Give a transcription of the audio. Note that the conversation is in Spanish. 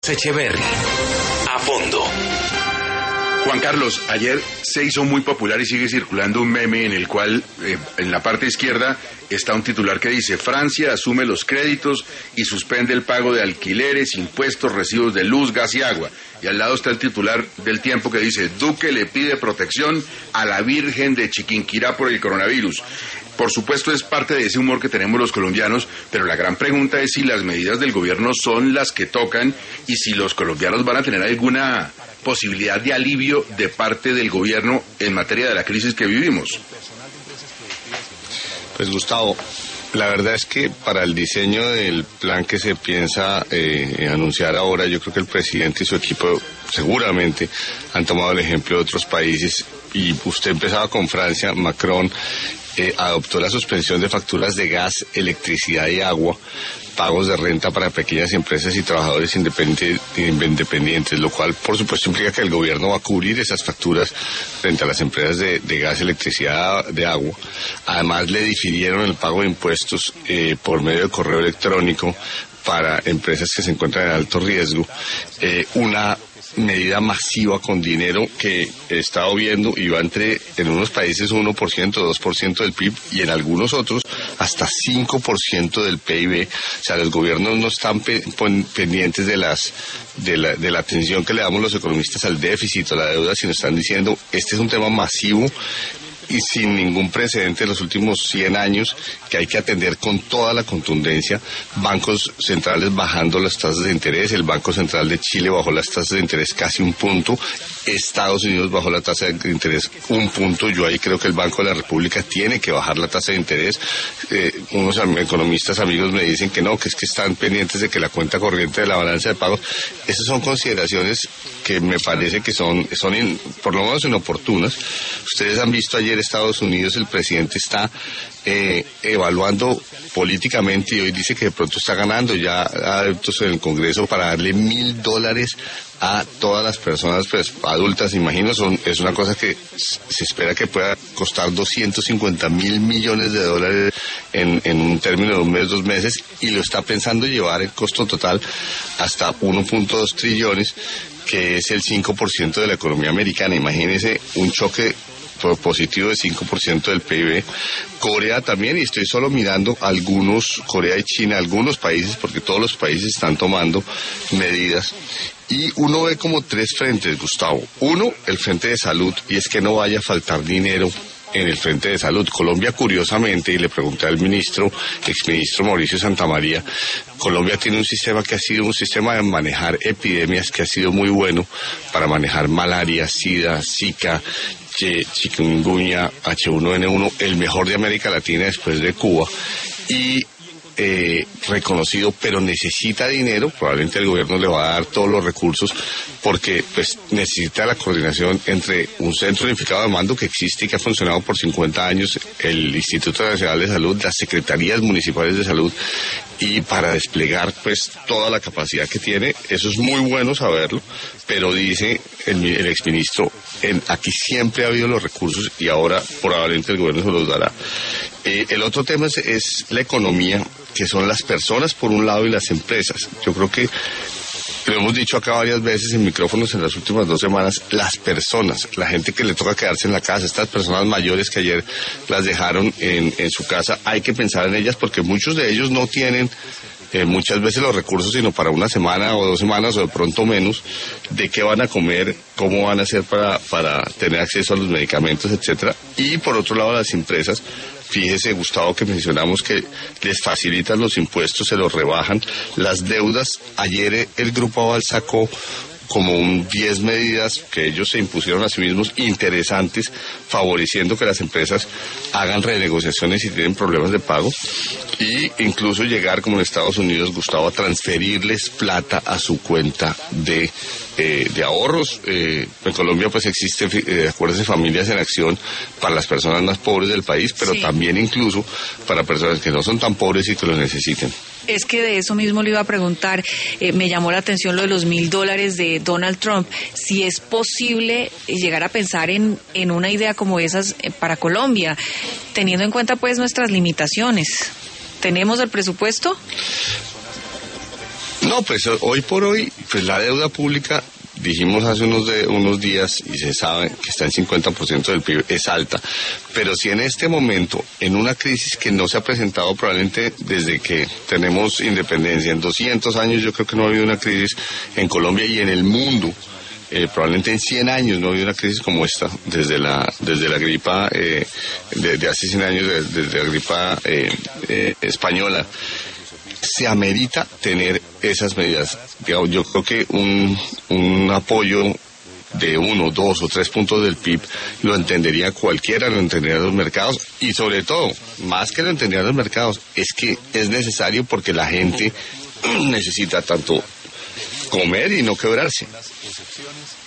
Echeverry, a fondo. Juan Carlos, ayer se hizo muy popular y sigue circulando un meme en el cual en la parte izquierda está un titular que dice: Francia asume los créditos y suspende el pago de alquileres, impuestos, recibos de luz, gas y agua. Y al lado está el titular del Tiempo que dice: Duque le pide protección a la Virgen de Chiquinquirá por el coronavirus. Por supuesto es parte de ese humor que tenemos los colombianos, pero la gran pregunta es si las medidas del gobierno son las que tocan y si los colombianos van a tener alguna posibilidad de alivio de parte del gobierno en materia de la crisis que vivimos. Pues Gustavo, la verdad es que para el diseño del plan que se piensa anunciar ahora, yo creo que el presidente y su equipo seguramente han tomado el ejemplo de otros países, y usted empezaba con Francia. Macron adoptó la suspensión de facturas de gas, electricidad y agua, pagos de renta para pequeñas empresas y trabajadores independientes, lo cual por supuesto implica que el gobierno va a cubrir esas facturas frente a las empresas de gas, electricidad, de agua. Además le difirieron el pago de impuestos por medio de correo electrónico para empresas que se encuentran en alto riesgo, una medida masiva con dinero que he estado viendo y va en unos países 1%, 2% del PIB y en algunos otros hasta 5% del PIB. O sea, los gobiernos no están pendientes de la atención que le damos los economistas al déficit o a la deuda, sino están diciendo: este es un tema masivo y sin ningún precedente en los últimos 100 años que hay que atender con toda la contundencia. Bancos centrales bajando las tasas de interés, el Banco Central de Chile bajó las tasas de interés casi 1 punto, Estados Unidos bajó la tasa de interés 1 punto, yo ahí creo que el Banco de la República tiene que bajar la tasa de interés. Unos economistas amigos me dicen que no, que es que están pendientes de que la cuenta corriente de la balanza de pagos. Esas son consideraciones que me parece que son por lo menos inoportunas. Ustedes han visto ayer Estados Unidos, el presidente está evaluando políticamente y hoy dice que de pronto está ganando ya adeptos en el Congreso para darle $1,000 a todas las personas pues adultas. Imagino, es una cosa que se espera que pueda costar $250 mil millones en un término de 1 mes, 2 meses, y lo está pensando llevar el costo total hasta 1.2 trillones, que es el 5% de la economía americana. Imagínense un choque positivo de 5% del PIB. Corea también, y estoy solo mirando Corea y China, algunos países, porque todos los países están tomando medidas. Y uno ve como 3 frentes, Gustavo. Uno, el frente de salud, y es que no vaya a faltar dinero en el frente de salud. Colombia, curiosamente, y le pregunté al exministro Mauricio Santamaría, Colombia tiene un sistema que ha sido un sistema de manejar epidemias que ha sido muy bueno para manejar malaria, sida, zika, chikungunya, H1N1, el mejor de América Latina después de Cuba, y reconocido, pero necesita dinero. Probablemente el gobierno le va a dar todos los recursos porque pues necesita la coordinación entre un centro unificado de mando que existe y que ha funcionado por 50 años, el Instituto Nacional de Salud, las secretarías municipales de salud, y para desplegar pues toda la capacidad que tiene. Eso es muy bueno saberlo, pero dice el exministro, aquí siempre ha habido los recursos y ahora probablemente el gobierno se los dará. El otro tema es la economía, que son las personas por un lado y las empresas. Yo creo que lo hemos dicho acá varias veces en micrófonos en las últimas 2 semanas, las personas, la gente que le toca quedarse en la casa, estas personas mayores que ayer las dejaron en su casa, hay que pensar en ellas porque muchos de ellos no tienen muchas veces los recursos sino para 1 semana o 2 semanas o de pronto menos, de qué van a comer, cómo van a hacer para tener acceso a los medicamentos, etcétera. Y por otro lado las empresas, fíjese Gustavo que mencionamos que les facilitan los impuestos, se los rebajan, las deudas. Ayer el Grupo Aval sacó como 10 medidas que ellos se impusieron a sí mismos interesantes, favoreciendo que las empresas hagan renegociaciones si tienen problemas de pago, y incluso llegar, como en Estados Unidos, Gustavo, a transferirles plata a su cuenta de ahorros. En Colombia pues existe, acuérdense, Familias en Acción para las personas más pobres del país, pero sí, también incluso para personas que no son tan pobres y que lo necesiten. Es que de eso mismo le iba a preguntar, me llamó la atención lo de los $1,000 de Donald Trump, si es posible llegar a pensar en una idea como esas para Colombia, teniendo en cuenta pues nuestras limitaciones. ¿Tenemos el presupuesto? No, pues hoy por hoy, pues la deuda pública, dijimos hace unos días, y se sabe que está en 50% del PIB, es alta. Pero si en este momento, en una crisis que no se ha presentado probablemente desde que tenemos independencia, en 200 años yo creo que no ha habido una crisis en Colombia y en el mundo, probablemente en 100 años no ha habido una crisis como esta, desde la gripa de hace 100 años, desde la gripa española. Se amerita tener esas medidas. Digamos, yo creo que un apoyo de 1, 2 o 3 puntos del PIB lo entendería cualquiera, lo entenderían los mercados, y sobre todo, más que lo entenderían los mercados, es que es necesario porque la gente necesita tanto comer y no quebrarse.